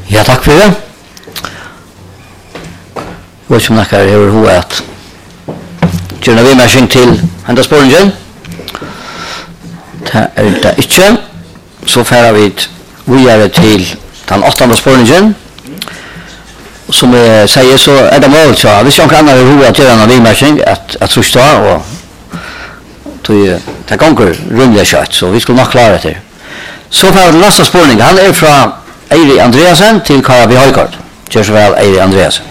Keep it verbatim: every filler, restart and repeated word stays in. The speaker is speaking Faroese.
Ja, takk for det. Jeg vet ikke om dere har hodet at gjør vi mersing til hendet spørningen. Det er det ikke. Så færer vi videre til den åttende spørningen. Som jeg sier, så er det mål, så hvis noen annen har hodet at gjøre en vimersing, at jeg tror ikke det, og det ganger rundelig kjøtt, så vi skulle nok klare det. Så færer vi til neste spørning. Han er fra Eiri Andreasen til Karabi Høykort. Gjør så vel, Eiri Andreasen.